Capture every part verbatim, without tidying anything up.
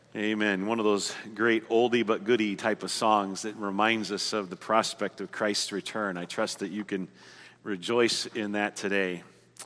Amen. One of those great oldie but goodie type of songs that reminds us of the prospect of Christ's return. I trust that you can rejoice in that today.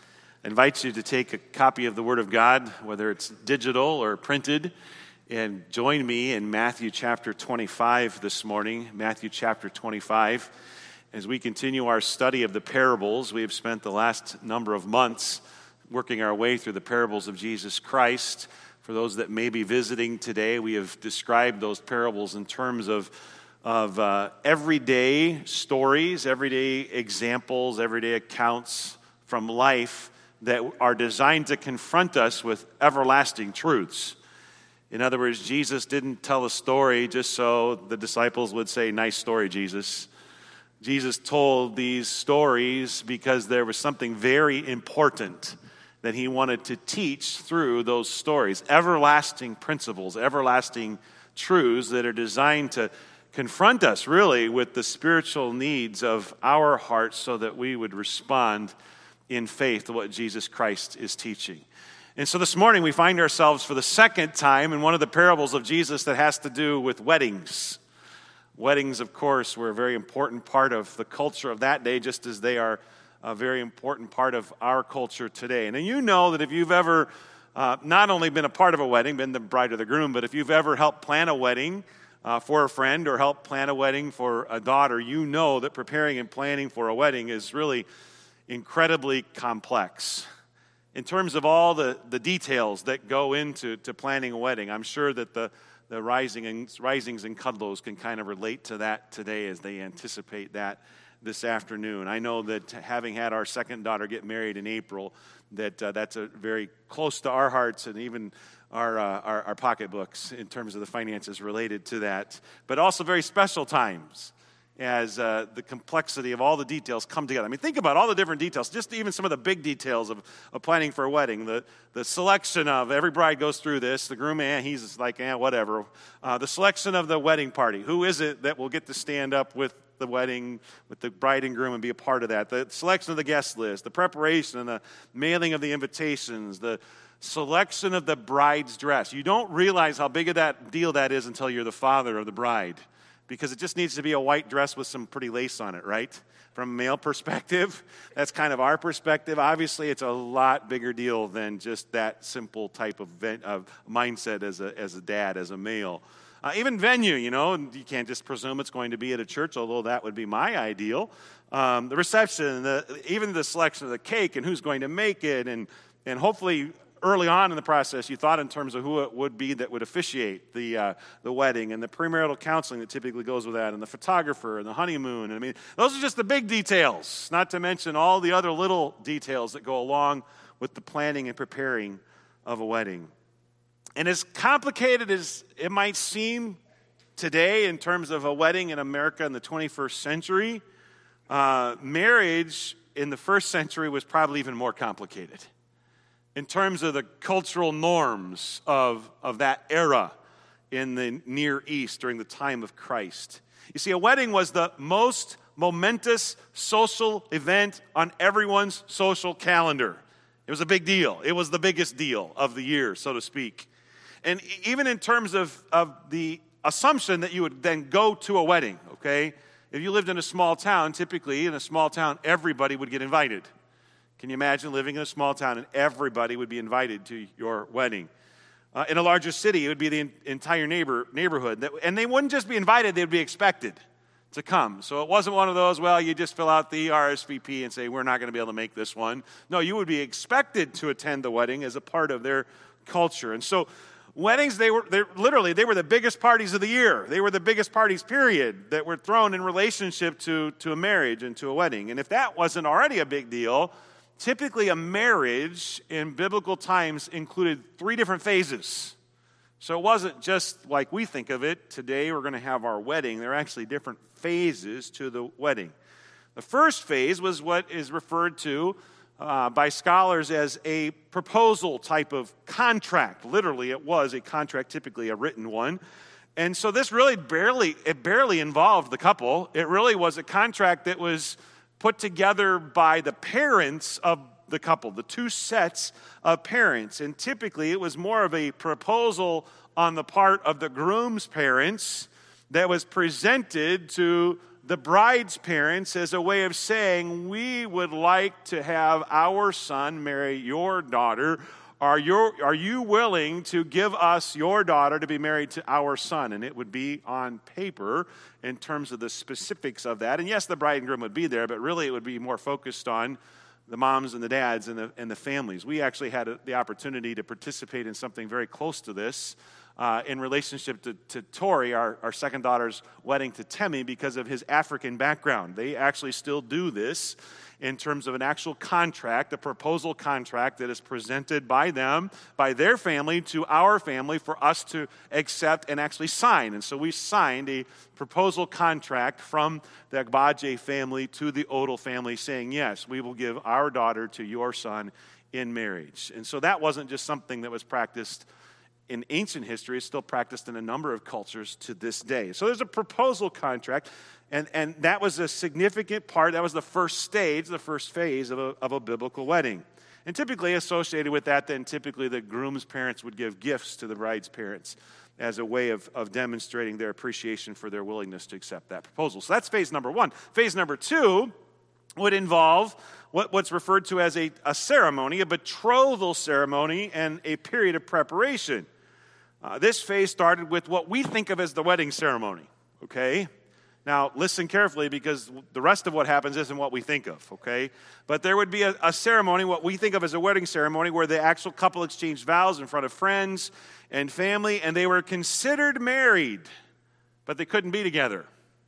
I invite you to take a copy of the Word of God, whether it's digital or printed, and join me in Matthew chapter twenty-five this morning. Matthew chapter twenty-five. As we continue our study of the parables, we have spent the last number of months working our way through the parables of Jesus Christ. For those that may be visiting today, we have described those parables in terms of, of uh, everyday stories, everyday examples, everyday accounts from life that are designed to confront us with everlasting truths. In other words, Jesus didn't tell a story just so the disciples would say, "Nice story, Jesus." Jesus told these stories because there was something very important that he wanted to teach through those stories. Everlasting principles, everlasting truths that are designed to confront us, really, with the spiritual needs of our hearts so that we would respond in faith to what Jesus Christ is teaching. And so this morning we find ourselves for the second time in one of the parables of Jesus that has to do with weddings. Weddings, of course, were a very important part of the culture of that day, just as they are a very important part of our culture today. And you know that if you've ever uh, not only been a part of a wedding, been the bride or the groom, but if you've ever helped plan a wedding uh, for a friend or helped plan a wedding for a daughter, you know that preparing and planning for a wedding is really incredibly complex. In terms of all the, the details that go into to planning a wedding, I'm sure that the, the rising and, risings and cuddlos can kind of relate to that today as they anticipate that this afternoon. I know that having had our second daughter get married in April, that uh, that's a very close to our hearts and even our, uh, our our pocketbooks in terms of the finances related to that. But also very special times as uh, the complexity of all the details come together. I mean, think about all the different details, just even some of the big details of, of planning for a wedding. The the selection of, every bride goes through this, the groom, eh, he's like, eh, whatever. Uh, the selection of the wedding party. Who is it that will get to stand up with the wedding with the bride and groom and be a part of that? The selection of the guest list, the preparation and the mailing of the invitations, the selection of the bride's dress. You don't realize how big of that deal that is until you're the father of the bride, because it just needs to be a white dress with some pretty lace on it, right? From a male perspective, that's kind of our perspective. Obviously, it's a lot bigger deal than just that simple type of, ven- of mindset as a as a dad, as a male. Uh, even venue, you know, you can't just presume it's going to be at a church, although that would be my ideal. Um, the reception, the, even the selection of the cake and who's going to make it, and and hopefully early on in the process you thought in terms of who it would be that would officiate the uh, the wedding, and the premarital counseling that typically goes with that, and the photographer, and the honeymoon. And I mean, those are just the big details, not to mention all the other little details that go along with the planning and preparing of a wedding. And as complicated as it might seem today in terms of a wedding in America in the twenty-first century, uh, marriage in the first century was probably even more complicated in terms of the cultural norms of, of that era in the Near East during the time of Christ. You see, a wedding was the most momentous social event on everyone's social calendar. It was a big deal. It was the biggest deal of the year, so to speak. And even in terms of, of the assumption that you would then go to a wedding, okay? If you lived in a small town, typically in a small town, everybody would get invited. Can you imagine living in a small town and everybody would be invited to your wedding? Uh, in a larger city, it would be the entire neighbor neighborhood. And they wouldn't just be invited, they would be expected to come. So it wasn't one of those, well, you just fill out the R S V P and say, we're not going to be able to make this one. No, you would be expected to attend the wedding as a part of their culture. And so weddings, they were they literally, they were the biggest parties of the year. They were the biggest parties, period, that were thrown in relationship to, to a marriage and to a wedding. And if that wasn't already a big deal, typically a marriage in biblical times included three different phases. So it wasn't just like we think of it, today we're going to have our wedding. There are actually different phases to the wedding. The first phase was what is referred to uh, by scholars as a proposal type of contract. Literally, it was a contract, typically a written one. And so this really barely, it barely involved the couple. It really was a contract that was put together by the parents of the couple, the two sets of parents. And typically it was more of a proposal on the part of the groom's parents that was presented to the bride's parents as a way of saying, we would like to have our son marry your daughter. Are you, are you willing to give us your daughter to be married to our son? And it would be on paper in terms of the specifics of that. And yes, the bride and groom would be there, but really it would be more focused on the moms and the dads and the, and the families. We actually had a, the opportunity to participate in something very close to this uh, in relationship to, to Tori, our, our second daughter's wedding to Temi, because of his African background. They actually still do this in terms of an actual contract, a proposal contract that is presented by them, by their family, to our family for us to accept and actually sign. And so we signed a proposal contract from the Agbaje family to the Odell family saying, yes, we will give our daughter to your son in marriage. And so that wasn't just something that was practiced in ancient history. It's still practiced in a number of cultures to this day. So there's a proposal contract. And, and that was a significant part. That was the first stage, the first phase of a, of a biblical wedding. And typically associated with that, then typically the groom's parents would give gifts to the bride's parents as a way of, of demonstrating their appreciation for their willingness to accept that proposal. So that's phase number one. Phase number two would involve what, what's referred to as a, a ceremony, a betrothal ceremony, and a period of preparation. Uh, this phase started with what we think of as the wedding ceremony, okay? Now, listen carefully, because the rest of what happens isn't what we think of, okay? But there would be a, a ceremony, what we think of as a wedding ceremony, where the actual couple exchanged vows in front of friends and family, and they were considered married, but they couldn't be together.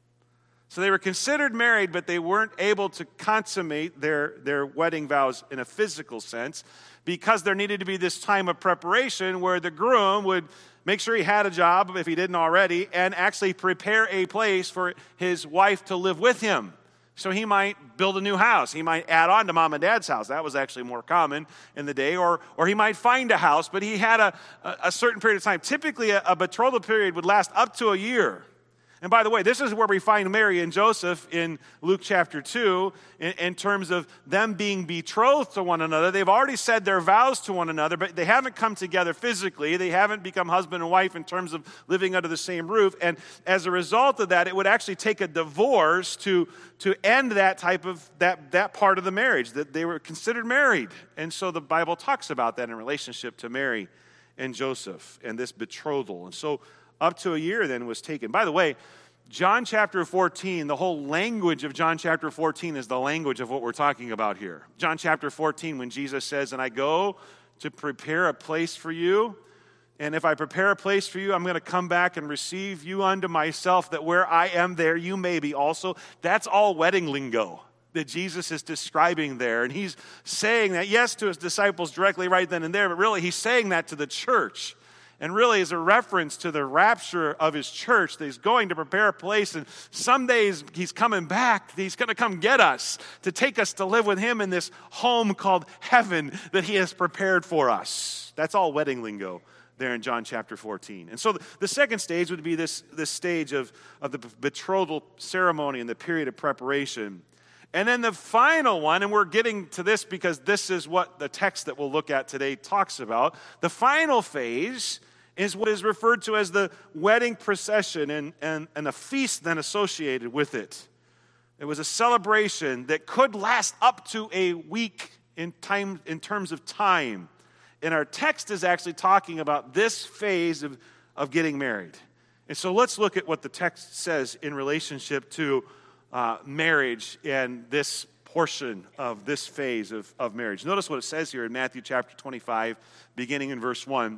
So they were considered married, but they weren't able to consummate their, their wedding vows in a physical sense, because there needed to be this time of preparation where the groom would make sure he had a job, if he didn't already, and actually prepare a place for his wife to live with him. So he might build a new house. He might add on to mom and dad's house. That was actually more common in the day. Or or he might find a house, but he had a, a certain period of time. Typically, a, a betrothal period would last up to a year. And by the way, this is where we find Mary and Joseph in Luke chapter two in, in terms of them being betrothed to one another. They've already said their vows to one another, but they haven't come together physically. They haven't become husband and wife in terms of living under the same roof. And as a result of that, it would actually take a divorce to, to end that type of, that, that part of the marriage, that they were considered married. And so the Bible talks about that in relationship to Mary and Joseph and this betrothal. And so up to a year then was taken. By the way, John chapter fourteen, the whole language of John chapter fourteen is the language of what we're talking about here. John chapter fourteen, when Jesus says, and I go to prepare a place for you, and if I prepare a place for you, I'm going to come back and receive you unto myself, that where I am there, you may be also. That's all wedding lingo that Jesus is describing there. And he's saying that, yes, to his disciples directly right then and there, but really he's saying that to the church. And really is a reference to the rapture of his church, that he's going to prepare a place, and some days he's coming back. He's going to come get us, to take us to live with him in this home called heaven that he has prepared for us. That's all wedding lingo there in John chapter fourteen. And so the, the second stage would be this, this stage of, of the betrothal ceremony and the period of preparation. And then the final one, and we're getting to this because this is what the text that we'll look at today talks about. The final phase is what is referred to as the wedding procession, and, and, and a feast then associated with it. It was a celebration that could last up to a week in time, in terms of time. And our text is actually talking about this phase of, of getting married. And so let's look at what the text says in relationship to Uh, marriage and this portion of this phase of, of marriage. Notice what it says here in Matthew chapter twenty-five, beginning in verse one.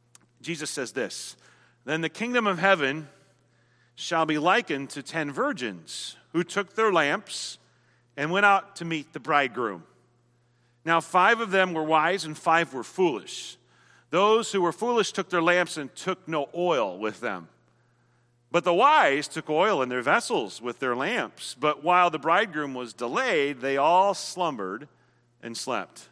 Jesus says this, then the kingdom of heaven shall be likened to ten virgins who took their lamps and went out to meet the bridegroom. Now five of them were wise and five were foolish. Those who were foolish took their lamps and took no oil with them. But the wise took oil in their vessels with their lamps. But while the bridegroom was delayed, they all slumbered and slept.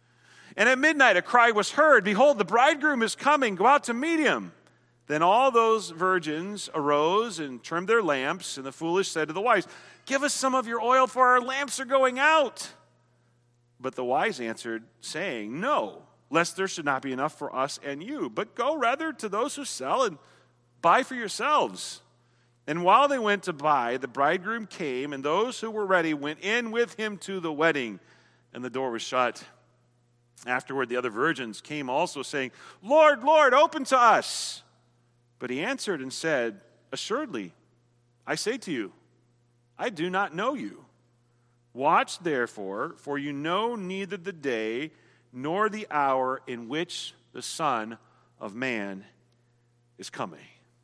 And at midnight a cry was heard, behold, the bridegroom is coming, go out to meet him. Then all those virgins arose and trimmed their lamps, and the foolish said to the wise, give us some of your oil, for our lamps are going out. But the wise answered, saying, No, lest there should not be enough for us and you, but go rather to those who sell and buy for yourselves. And while they went to buy, the bridegroom came, and those who were ready went in with him to the wedding, and the door was shut. Afterward, the other virgins came also, saying, Lord, Lord, open to us. But he answered and said, Assuredly, I say to you, I do not know you. Watch therefore, for you know neither the day nor the hour in which the Son of Man is coming.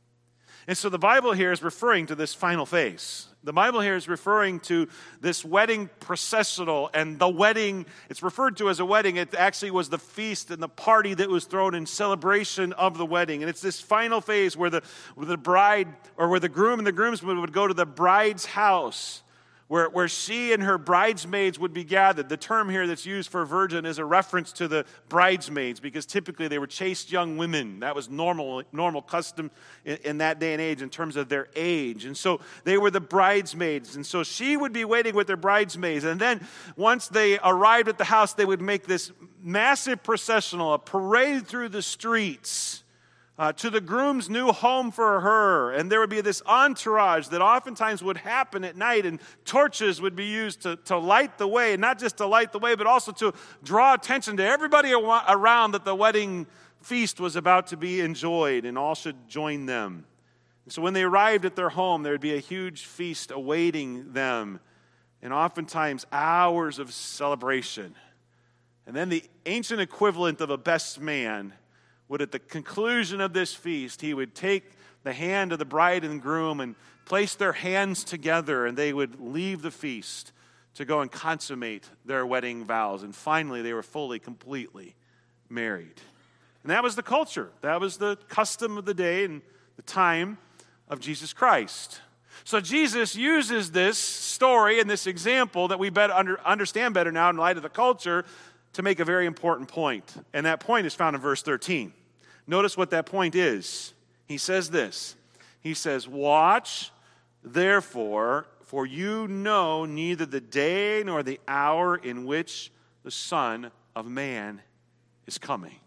And so the Bible here is referring to this final phase. The Bible here is referring to this wedding processional, and the wedding, it's referred to as a wedding. It actually was the feast and the party that was thrown in celebration of the wedding. And it's this final phase where the, where the bride, or where the groom and the groomsmen would go to the bride's house, Where, where she and her bridesmaids would be gathered. The term here that's used for virgin is a reference to the bridesmaids, because typically they were chaste young women. That was normal normal custom in, in that day and age in terms of their age. And so they were the bridesmaids. And so she would be waiting with their bridesmaids. And then once they arrived at the house, they would make this massive processional, a parade through the streets, Uh, to the groom's new home for her. And there would be this entourage that oftentimes would happen at night, and torches would be used to, to light the way, and not just to light the way, but also to draw attention to everybody around that the wedding feast was about to be enjoyed, and all should join them. And so when they arrived at their home, there would be a huge feast awaiting them, and oftentimes hours of celebration. And then the ancient equivalent of a best man would, at the conclusion of this feast, he would take the hand of the bride and groom and place their hands together, and they would leave the feast to go and consummate their wedding vows. And finally, they were fully, completely married. And that was the culture. That was the custom of the day and the time of Jesus Christ. So Jesus uses this story and this example that we better under, understand better now in light of the culture to make a very important point. And that point is found in verse thirteen. Notice what that point is. He says this. He says, Watch, therefore, for you know neither the day nor the hour in which the Son of Man is coming.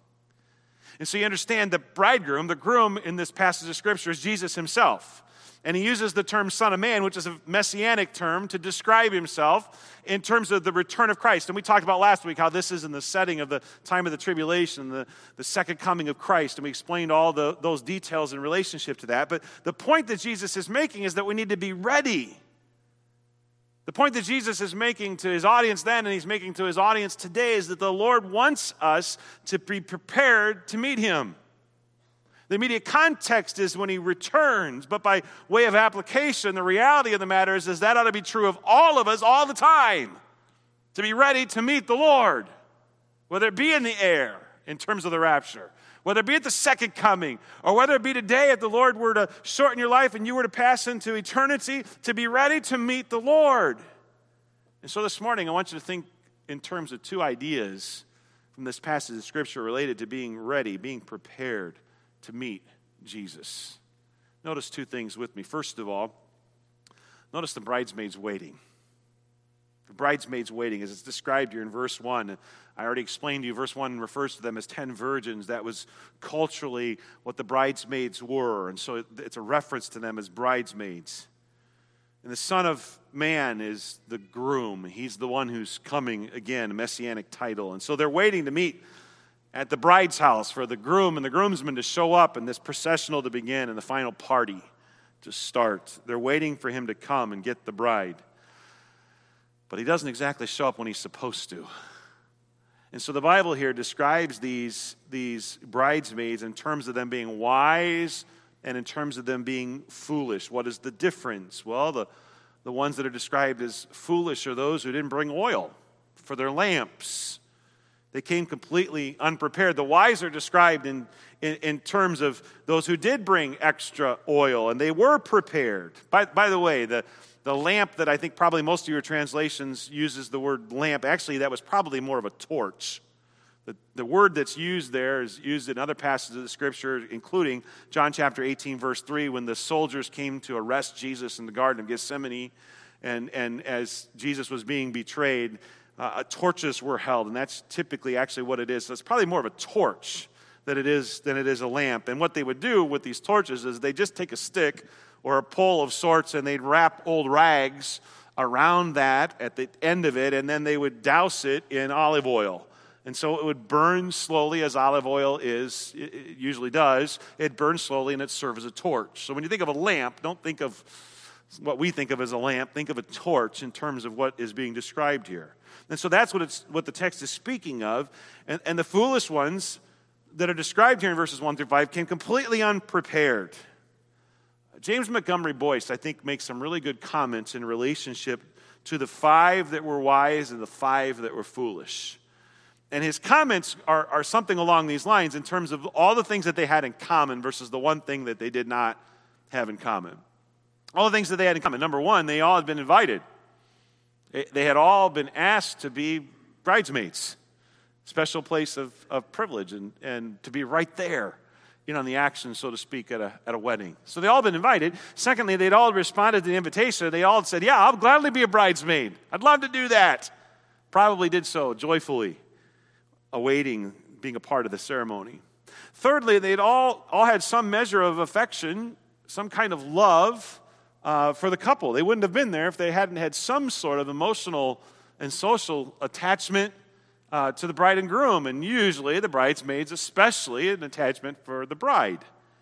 And so you understand the bridegroom, the groom in this passage of Scripture is Jesus himself. And he uses the term Son of Man, which is a messianic term, to describe himself in terms of the return of Christ. And we talked about last week how this is in the setting of the time of the tribulation, the, the second coming of Christ. And we explained all the, those details in relationship to that. But the point that Jesus is making is that we need to be ready. The point that Jesus is making to his audience then, and he's making to his audience today, is that the Lord wants us to be prepared to meet him. The immediate context is when he returns, but by way of application, the reality of the matter is, is that ought to be true of all of us all the time, to be ready to meet the Lord, whether it be in the air in terms of the rapture, whether it be at the second coming, or whether it be today if the Lord were to shorten your life and you were to pass into eternity, to be ready to meet the Lord. And so this morning I want you to think in terms of two ideas from this passage of Scripture related to being ready, being prepared to meet Jesus. Notice two things with me. First of all, notice the bridesmaids waiting. The bridesmaids waiting, as it's described here in verse one. I already explained to you, verse one refers to them as ten virgins. That was culturally what the bridesmaids were, and so it's a reference to them as bridesmaids. And the Son of Man is the groom. He's the one who's coming again, a messianic title. And so they're waiting to meet at the bride's house for the groom and the groomsmen to show up and this processional to begin and the final party to start. They're waiting for him to come and get the bride. But he doesn't exactly show up when he's supposed to. And so the Bible here describes these, these bridesmaids in terms of them being wise and in terms of them being foolish. What is the difference? Well, the, the ones that are described as foolish are those who didn't bring oil for their lamps. They came completely unprepared. The wise are described in, in, in terms of those who did bring extra oil, and they were prepared. By, by the way, the, the lamp that I think probably most of your translations uses the word lamp, actually that was probably more of a torch. The, the word that's used there is used in other passages of the Scripture, including John chapter eighteen, verse three, when the soldiers came to arrest Jesus in the Garden of Gethsemane, and, and as Jesus was being betrayed, uh, torches were held, and that's typically actually what it is. So it's probably more of a torch than it is than it is a lamp. And what they would do with these torches is they just take a stick or a pole of sorts, and they'd wrap old rags around that at the end of it, and then they would douse it in olive oil. And so it would burn slowly, as olive oil is, it usually does. It burns slowly, and it serves as a torch. So when you think of a lamp, don't think of what we think of as a lamp. Think of a torch in terms of what is being described here. And so that's what it's what the text is speaking of. And, and the foolish ones that are described here in verses one through five came completely unprepared. James Montgomery Boyce, I think, makes some really good comments in relationship to the five that were wise and the five that were foolish. And his comments are, are something along these lines in terms of all the things that they had in common versus the one thing that they did not have in common. All the things that they had in common. Number one, they all had been invited. They had all been asked to be bridesmaids. Special place of, of privilege and, and to be right there, you know, in the action, so to speak, at a, at a wedding. So they all had been invited. Secondly, they'd all responded to the invitation. They all said, yeah, I'll gladly be a bridesmaid. I'd love to do that. Probably did so joyfully, awaiting being a part of the ceremony. Thirdly, they'd all, all had some measure of affection, some kind of love uh, for the couple. They wouldn't have been there if they hadn't had some sort of emotional and social attachment uh, to the bride and groom, and usually the bridesmaids especially an attachment for the bride.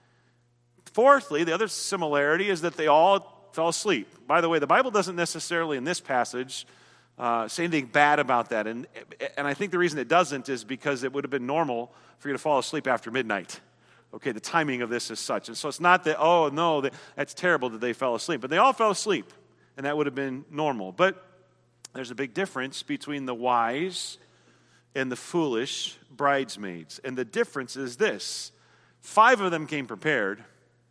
Fourthly, the other similarity is that they all fell asleep. By the way, the Bible doesn't necessarily in this passage Uh, say anything bad about that. And, and I think the reason it doesn't is because it would have been normal for you to fall asleep after midnight. Okay, the timing of this is such. And so it's not that, oh, no, that, that's terrible that they fell asleep. But they all fell asleep, and that would have been normal. But there's a big difference between the wise and the foolish bridesmaids. And the difference is this. Five of them came prepared,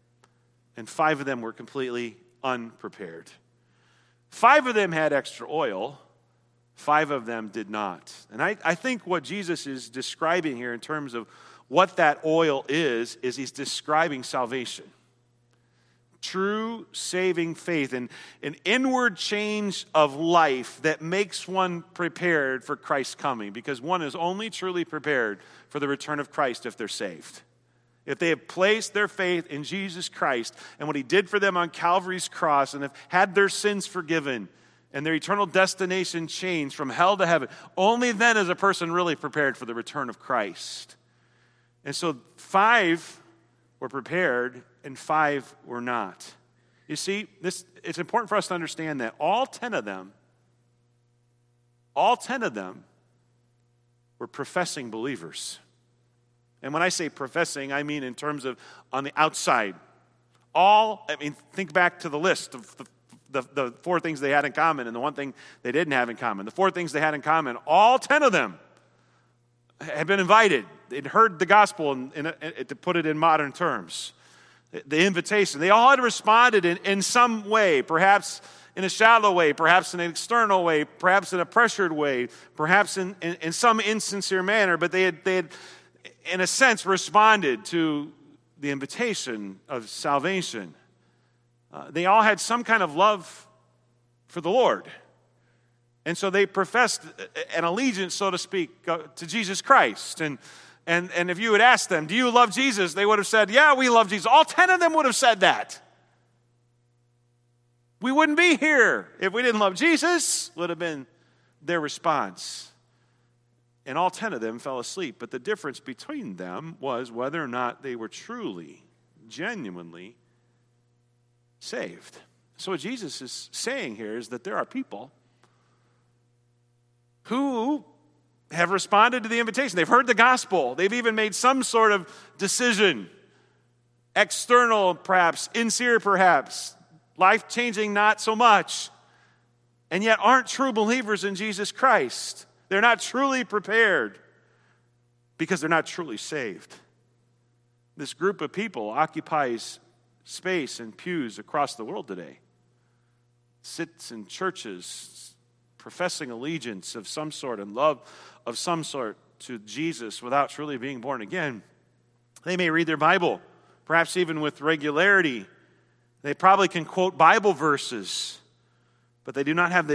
and five of them were completely unprepared. Five of them had extra oil. Five of them did not. And I, I think what Jesus is describing here in terms of what that oil is, is he's describing salvation. True saving faith and an inward change of life that makes one prepared for Christ's coming, because one is only truly prepared for the return of Christ if they're saved. If they have placed their faith in Jesus Christ and what he did for them on Calvary's cross and have had their sins forgiven and their eternal destination changed from hell to heaven, only then is a person really prepared for the return of Christ. And so five were prepared and five were not. You see, this it's important for us to understand that all ten of them, all ten of them were professing believers. And when I say professing, I mean in terms of on the outside. All, I mean, think back to the list of the, the, the four things they had in common and the one thing they didn't have in common. The four things they had in common, all ten of them had been invited. They'd heard the gospel, in, in, in, to put it in modern terms. The invitation. They all had responded in, in some way, perhaps in a shallow way, perhaps in an external way, perhaps in a pressured way, perhaps in, in, in some insincere manner, but they had, they had in a sense, responded to the invitation of salvation. Uh, they all had some kind of love for the Lord. And so they professed an allegiance, so to speak, uh, to Jesus Christ. And, and, and if you had asked them, do you love Jesus? They would have said, yeah, we love Jesus. All ten of them would have said that. We wouldn't be here if we didn't love Jesus, would have been their response. And all ten of them fell asleep. But the difference between them was whether or not they were truly, genuinely saved. So what Jesus is saying here is that there are people who have responded to the invitation. They've heard the gospel. They've even made some sort of decision. External, perhaps. Insincere, perhaps. Life-changing, not so much. And yet aren't true believers in Jesus Christ. They're not truly prepared because they're not truly saved. This group of people occupies space and pews across the world today. Sits in churches professing allegiance of some sort and love of some sort to Jesus without truly being born again. They may read their Bible, perhaps even with regularity. They probably can quote Bible verses, but they do not have the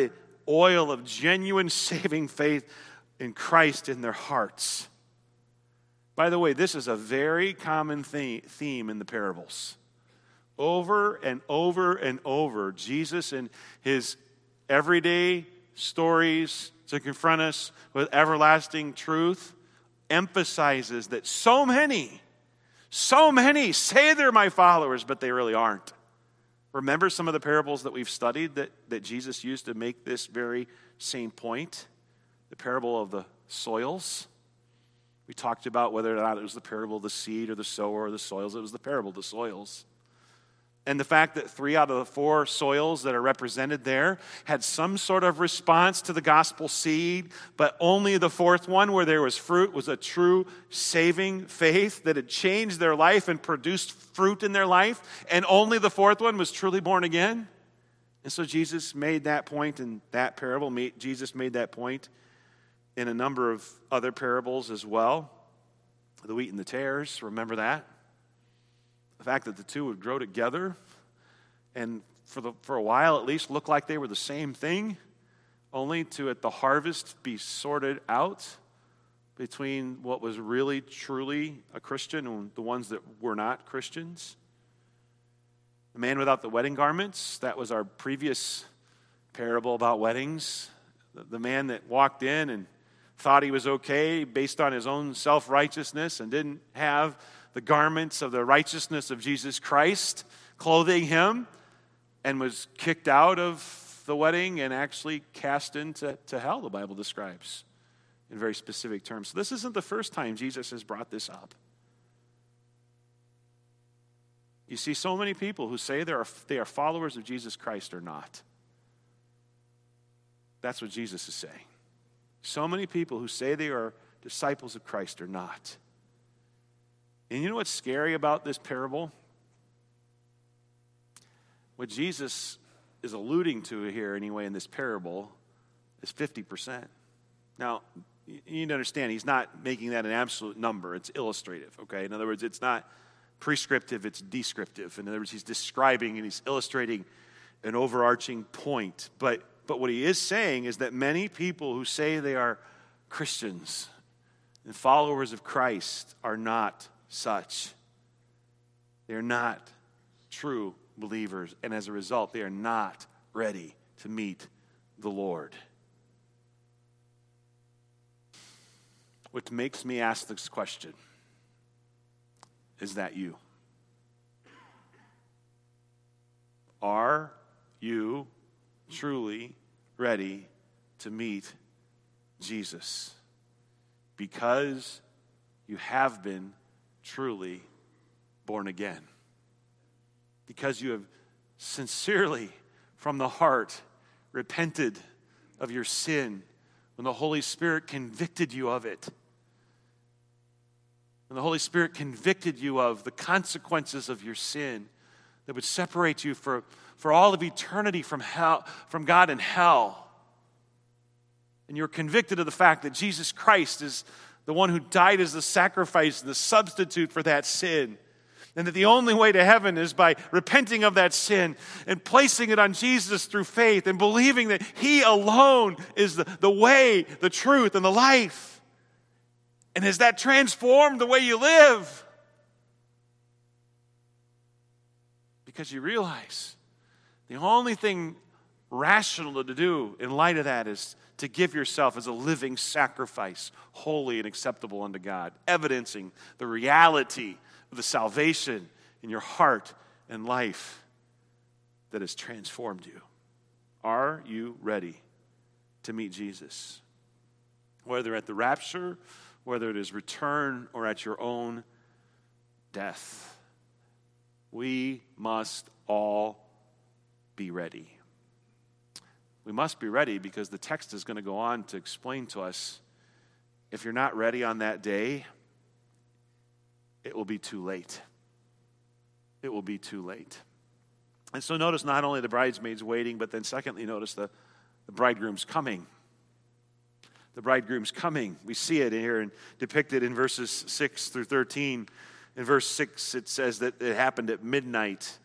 oil of genuine saving faith in Christ in their hearts. By the way, this is a very common theme in the parables. Over and over and over, Jesus in his everyday stories to confront us with everlasting truth emphasizes that so many, so many say they're my followers, but they really aren't. Remember some of the parables that we've studied that, that Jesus used to make this very same point? The parable of the soils. We talked about whether or not it was the parable of the seed or the sower or the soils. It was the parable of the soils. And the fact that three out of the four soils that are represented there had some sort of response to the gospel seed, but only the fourth one, where there was fruit, was a true saving faith that had changed their life and produced fruit in their life, and only the fourth one was truly born again. And so Jesus made that point in that parable. Jesus made that point in a number of other parables as well. The wheat and the tares, remember that? The fact that the two would grow together and for the for a while at least look like they were the same thing, only to at the harvest be sorted out between what was really truly a Christian and the ones that were not Christians. The man without the wedding garments, that was our previous parable about weddings. The, the man that walked in and thought he was okay based on his own self-righteousness and didn't have the garments of the righteousness of Jesus Christ clothing him, and was kicked out of the wedding and actually cast into to hell, the Bible describes in very specific terms. So this isn't the first time Jesus has brought this up. You see so many people who say they are, they are followers of Jesus Christ are not. That's what Jesus is saying. So many people who say they are disciples of Christ are not. And you know what's scary about this parable? What Jesus is alluding to here, anyway, in this parable, is fifty percent. Now, you need to understand, he's not making that an absolute number. It's illustrative, okay? In other words, it's not prescriptive, it's descriptive. In other words, he's describing and he's illustrating an overarching point. But, but what he is saying is that many people who say they are Christians and followers of Christ are not such. They are not true believers, and as a result, they are not ready to meet the Lord. What makes me ask this question, is that you? Are you truly ready to meet Jesus? Because you have been truly born again. Because you have sincerely, from the heart, repented of your sin when the Holy Spirit convicted you of it. When the Holy Spirit convicted you of the consequences of your sin that would separate you for, for all of eternity from hell, from God in hell. And you're convicted of the fact that Jesus Christ is the one who died as the sacrifice, the substitute for that sin. And that the only way to heaven is by repenting of that sin and placing it on Jesus through faith and believing that he alone is the, the way, the truth, and the life. And has that transformed the way you live? Because you realize the only thing rational to do in light of that is to give yourself as a living sacrifice, holy and acceptable unto God, evidencing the reality of the salvation in your heart and life that has transformed you. Are you ready to meet Jesus? Whether at the rapture, whether it is return, or at your own death, we must all be ready. We must be ready because the text is going to go on to explain to us, if you're not ready on that day, it will be too late. It will be too late. And so notice not only the bridesmaids waiting, but then secondly, notice the, the bridegroom's coming. The bridegroom's coming. We see it here and depicted in verses six through thirteen. In verse six, it says that it happened at midnight.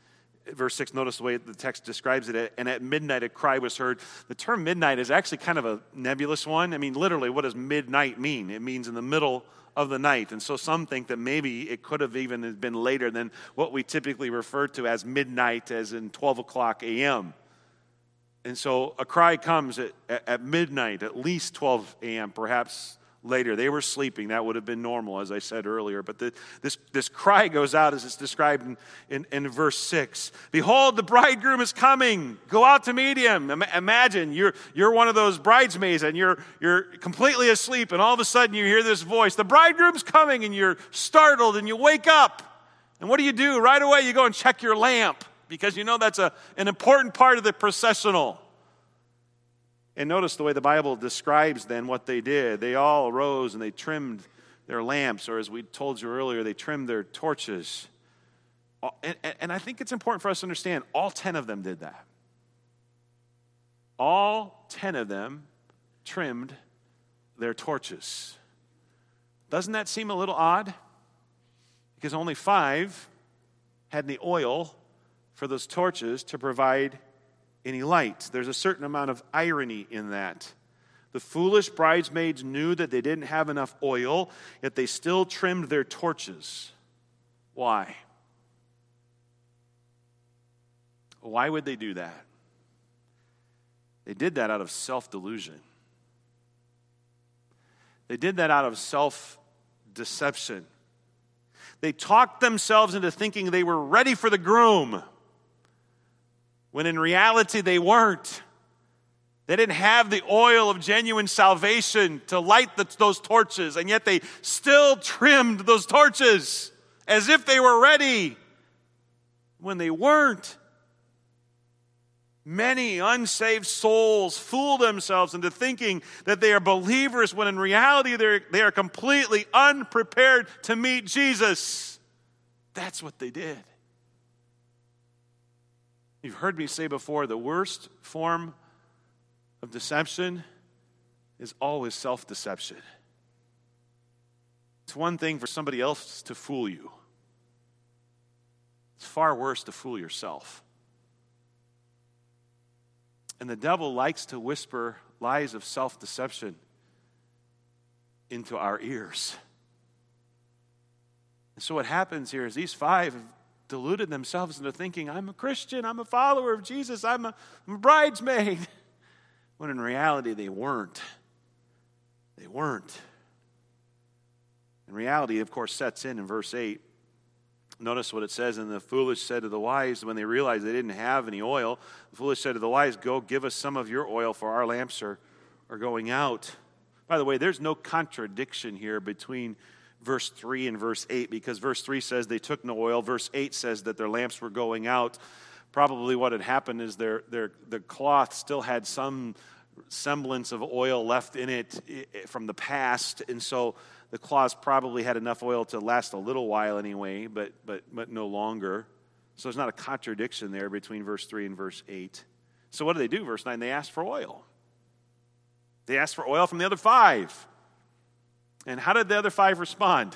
Verse six, notice the way the text describes it. And at midnight a cry was heard. The term midnight is actually kind of a nebulous one. I mean, literally, what does midnight mean? It means in the middle of the night. And so some think that maybe it could have even been later than what we typically refer to as midnight, as in twelve o'clock a.m. And so a cry comes at, at midnight, at least twelve a.m., perhaps later. They were sleeping. That would have been normal, as I said earlier. But the, this, this cry goes out as it's described in, in, in verse six. Behold, the bridegroom is coming. Go out to meet him. Imagine you're, you're one of those bridesmaids and you're, you're completely asleep, and all of a sudden you hear this voice. The bridegroom's coming, and you're startled and you wake up. And what do you do? Right away you go and check your lamp, because you know that's a, an important part of the processional. And notice the way the Bible describes then what they did. They all arose and they trimmed their lamps, or as we told you earlier, they trimmed their torches. And, and I think it's important for us to understand, all ten of them did that. All ten of them trimmed their torches. Doesn't that seem a little odd? Because only five had the oil for those torches to provide any light. There's a certain amount of irony in that. The foolish bridesmaids knew that they didn't have enough oil, yet they still trimmed their torches. Why? Why would they do that? They did that out of self-delusion. They did that out of self-deception. They talked themselves into thinking they were ready for the groom, when in reality they weren't. They didn't have the oil of genuine salvation to light the, those torches, and yet they still trimmed those torches as if they were ready when they weren't. Many unsaved souls fool themselves into thinking that they are believers when in reality they're, they are completely unprepared to meet Jesus. That's what they did. You've heard me say before, the worst form of deception is always self-deception. It's one thing for somebody else to fool you. It's far worse to fool yourself. And the devil likes to whisper lies of self-deception into our ears. And so what happens here is these five have deluded themselves into thinking, I'm a Christian, I'm a follower of Jesus, I'm a, I'm a bridesmaid. When in reality they weren't. They weren't. And reality, of course, sets in in verse eight. Notice what it says, and the foolish said to the wise, when they realized they didn't have any oil, the foolish said to the wise, go give us some of your oil, for our lamps are, are going out. By the way, there's no contradiction here between verse three and verse eight, because verse three says they took no oil. Verse eight says that their lamps were going out. Probably what had happened is their, their, the cloth still had some semblance of oil left in it from the past, and so the cloths probably had enough oil to last a little while anyway, but, but, but no longer. So there's not a contradiction there between verse three and verse eight. So what do they do? Verse nine, they asked for oil. They asked for oil from the other five. And how did the other five respond?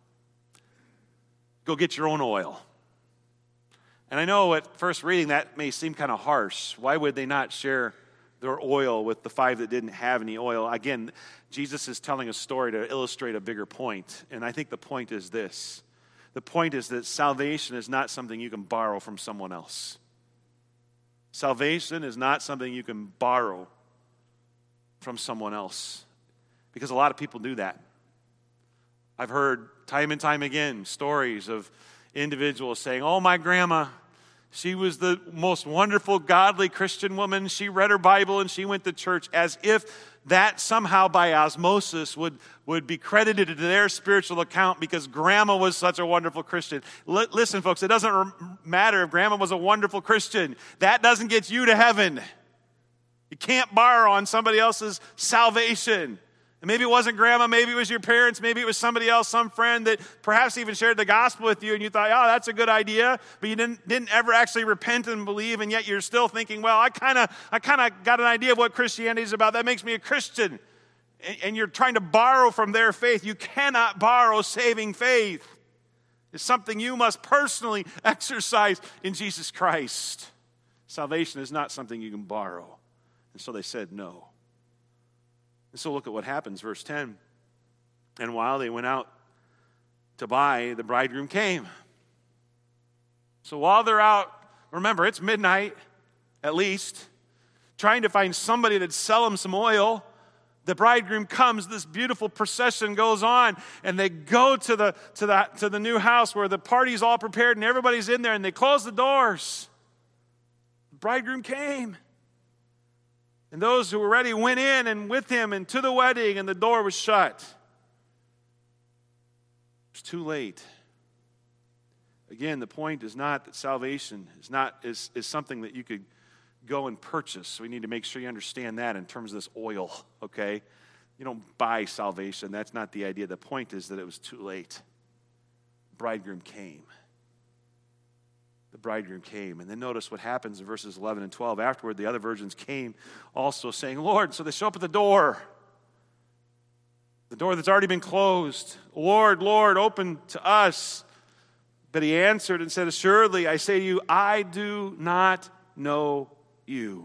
Go get your own oil. And I know at first reading that may seem kind of harsh. Why would they not share their oil with the five that didn't have any oil? Again, Jesus is telling a story to illustrate a bigger point. And I think the point is this. The point is that salvation is not something you can borrow from someone else. Salvation is not something you can borrow from someone else. Because a lot of people do that. I've heard time and time again stories of individuals saying, oh, my grandma, she was the most wonderful, godly Christian woman. She read her Bible and she went to church, as if that somehow by osmosis would, would be credited to their spiritual account because grandma was such a wonderful Christian. L- listen, folks, it doesn't matter if grandma was a wonderful Christian. That doesn't get you to heaven. You can't borrow on somebody else's salvation. And maybe it wasn't grandma, maybe it was your parents, maybe it was somebody else, some friend that perhaps even shared the gospel with you and you thought, oh, that's a good idea, but you didn't, didn't ever actually repent and believe, and yet you're still thinking, well, I kind of I kind of got an idea of what Christianity is about. That makes me a Christian. And, and you're trying to borrow from their faith. You cannot borrow saving faith. It's something you must personally exercise in Jesus Christ. Salvation is not something you can borrow. And so they said no. And so look at what happens, verse ten. And while they went out to buy, the bridegroom came. So while they're out, remember, it's midnight, at least, trying to find somebody that'd sell them some oil. The bridegroom comes, this beautiful procession goes on, and they go to the, to the, to the new house where the party's all prepared and everybody's in there, and they close the doors. The bridegroom came. And those who were ready went in and with him and to the wedding, and the door was shut. It was too late. Again, the point is not that salvation is not is, is something that you could go and purchase. So we need to make sure you understand that in terms of this oil, okay? You don't buy salvation. That's not the idea. The point is that it was too late. The bridegroom came. The bridegroom came. And then notice what happens in verses eleven and twelve. Afterward, the other virgins came also saying, Lord, so they show up at the door. The door that's already been closed. Lord, Lord, open to us. But he answered and said, assuredly, I say to you, I do not know you.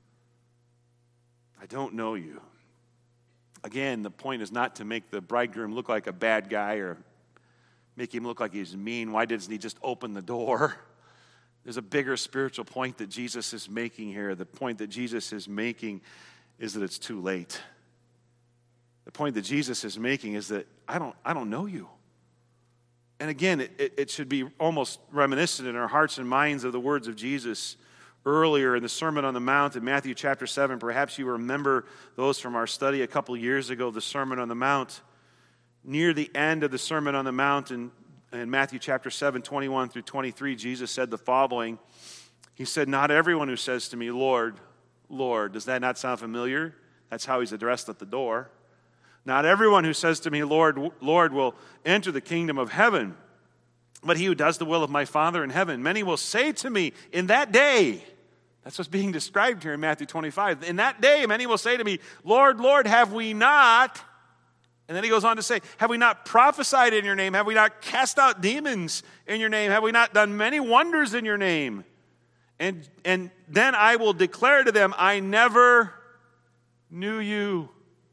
I don't know you. Again, the point is not to make the bridegroom look like a bad guy or make him look like he's mean. Why doesn't he just open the door? There's a bigger spiritual point that Jesus is making here. The point that Jesus is making is that it's too late. The point that Jesus is making is that I don't, I don't know you. And again, it, it should be almost reminiscent in our hearts and minds of the words of Jesus earlier in the Sermon on the Mount in Matthew chapter seven. Perhaps you remember those from our study a couple years ago, the Sermon on the Mount. Near the end of the Sermon on the Mount in, in Matthew chapter seven, twenty-one through twenty-three, Jesus said the following. He said, not everyone who says to me, Lord, Lord. Does that not sound familiar? That's how he's addressed at the door. Not everyone who says to me, Lord, Lord, will enter the kingdom of heaven, but he who does the will of my Father in heaven. Many will say to me in that day, that's what's being described here in Matthew twenty-five. In that day, many will say to me, Lord, Lord, have we not? And then he goes on to say, have we not prophesied in your name? Have we not cast out demons in your name? Have we not done many wonders in your name? And, and then I will declare to them, I never knew you.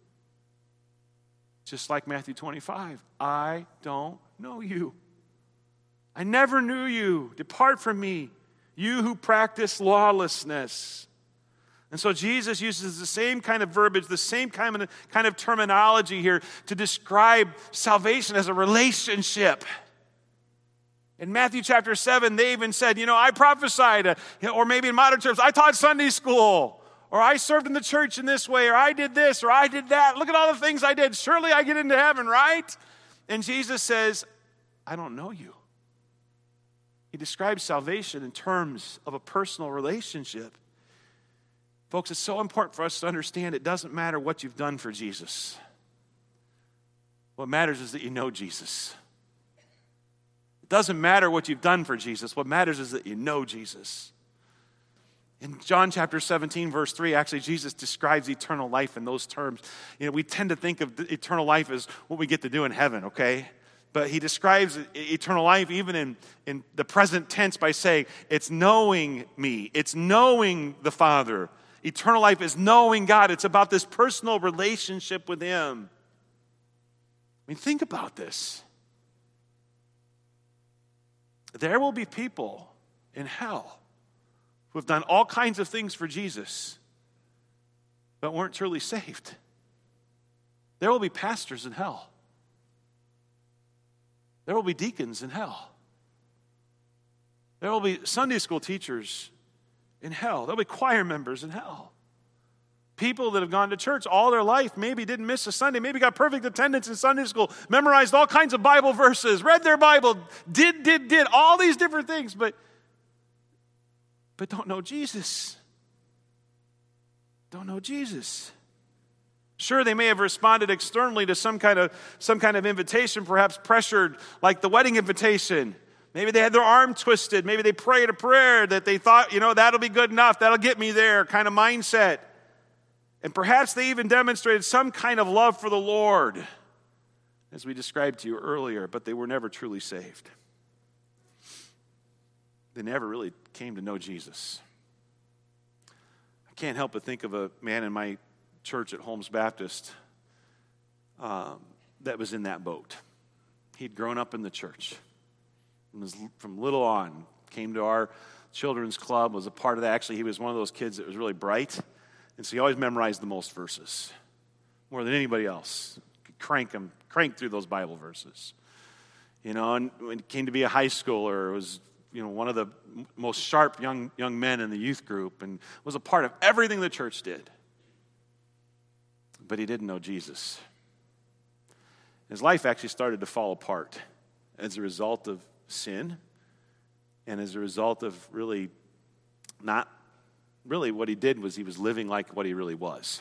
Just like Matthew twenty-five, I don't know you. I never knew you. Depart from me, you who practice lawlessness. And so Jesus uses the same kind of verbiage, the same kind of, kind of terminology here to describe salvation as a relationship. In Matthew chapter seven, they even said, you know, I prophesied, uh, or maybe in modern terms, I taught Sunday school. Or I served in the church in this way, or I did this, or I did that. Look at all the things I did. Surely I get into heaven, right? And Jesus says, I don't know you. He describes salvation in terms of a personal relationship. Folks, it's so important for us to understand it doesn't matter what you've done for Jesus. What matters is that you know Jesus. It doesn't matter what you've done for Jesus. What matters is that you know Jesus. In John chapter seventeen, verse three, actually, Jesus describes eternal life in those terms. You know, we tend to think of eternal life as what we get to do in heaven, okay? But he describes eternal life even in, in the present tense by saying, it's knowing me. It's knowing the Father. Eternal life is knowing God. It's about this personal relationship with him. I mean, think about this. There will be people in hell who have done all kinds of things for Jesus, but weren't truly saved. There will be pastors in hell. There will be deacons in hell. There will be Sunday school teachers in hell. There will be choir members in hell. People that have gone to church all their life, maybe didn't miss a Sunday, maybe got perfect attendance in Sunday school, memorized all kinds of Bible verses, read their Bible, did, did, did, all these different things, but but don't know Jesus. Don't know Jesus. Sure, they may have responded externally to some kind of some kind of invitation, perhaps pressured, like the wedding invitation. Maybe they had their arm twisted. Maybe they prayed a prayer that they thought, you know, that'll be good enough. That'll get me there kind of mindset. And perhaps they even demonstrated some kind of love for the Lord, as we described to you earlier, but they were never truly saved. they never really came to know Jesus. I can't help but think of a man in my church at Holmes Baptist um, that was in that boat. He'd grown up in the church. And was from little on, came to our children's club, was a part of that. Actually, he was one of those kids that was really bright, and so he always memorized the most verses, more than anybody else. Could crank him, crank through those Bible verses. You know, and when he came to be a high schooler, was, you know, one of the most sharp young young men in the youth group, and was a part of everything the church did. But he didn't know Jesus. His life actually started to fall apart as a result of sin, and as a result of really not, really what he did was he was living like what he really was.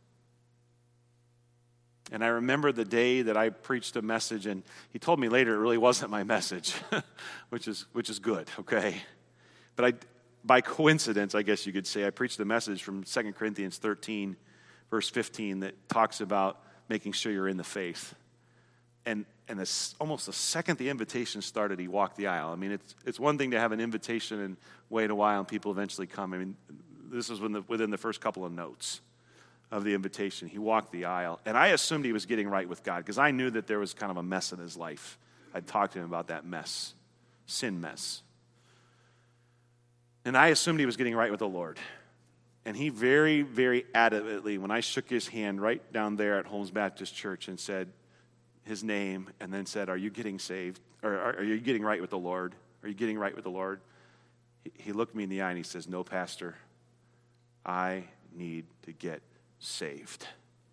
And I remember the day that I preached a message, and he told me later it really wasn't my message, which is which is good, okay? But I, by coincidence, I guess you could say, I preached a message from Second Corinthians thirteen, verse fifteen, that talks about making sure you're in the faith. And and this, almost the second the invitation started, he walked the aisle. I mean, it's it's one thing to have an invitation and wait a while and people eventually come. I mean, this was when the, within the first couple of notes of the invitation. He walked the aisle. And I assumed he was getting right with God because I knew that there was kind of a mess in his life. I'd talked to him about that mess, sin mess. And I assumed he was getting right with the Lord. And he very, very adamantly, when I shook his hand right down there at Holmes Baptist Church and said his name, and then said, are you getting saved? Or are you getting right with the Lord? Are you getting right with the Lord? He, he looked me in the eye and he says, no, Pastor, I need to get saved.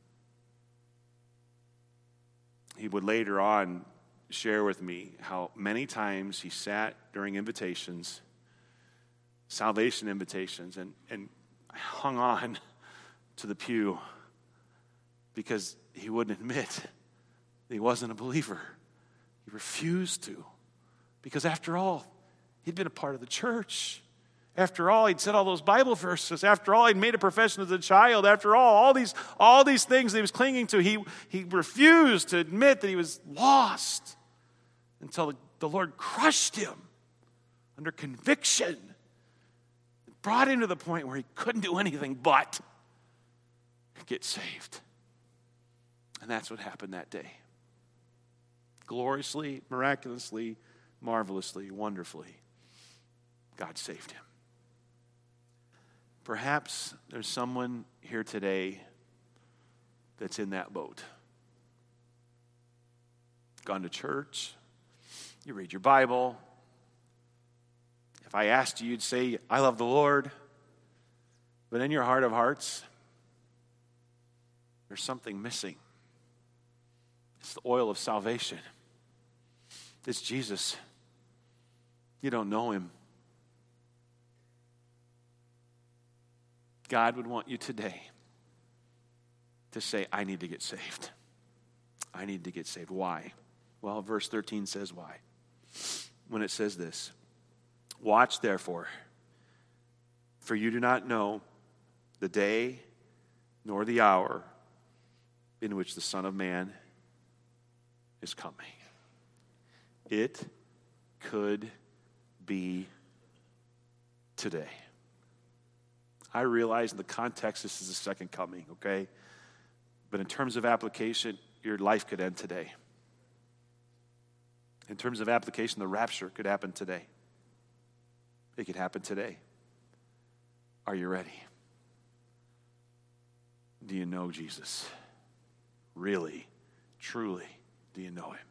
He would later on share with me how many times he sat during invitations, salvation invitations, and, and hung on to the pew because he wouldn't admit he wasn't a believer. He refused to. Because after all, he'd been a part of the church. After all, he'd said all those Bible verses. After all, he'd made a profession as a child. After all, all these, all these things that he was clinging to, he, he refused to admit that he was lost until the, the Lord crushed him under conviction and brought him to the point where he couldn't do anything but get saved. And that's what happened that day. Gloriously, miraculously, marvelously, wonderfully, God saved him. Perhaps there's someone here today that's in that boat. Gone to church, you read your Bible. If I asked you, you'd say, I love the Lord. But in your heart of hearts, there's something missing. It's the oil of salvation. It's Jesus. You don't know him. God would want you today to say, I need to get saved. I need to get saved. Why? Well, verse thirteen says why. When it says this, watch therefore, for you do not know the day nor the hour in which the Son of Man is coming. It could be today. I realize in the context this is the second coming, okay? But in terms of application, your life could end today. In terms of application, the rapture could happen today. It could happen today. Are you ready? Do you know Jesus? Really, truly, do you know him?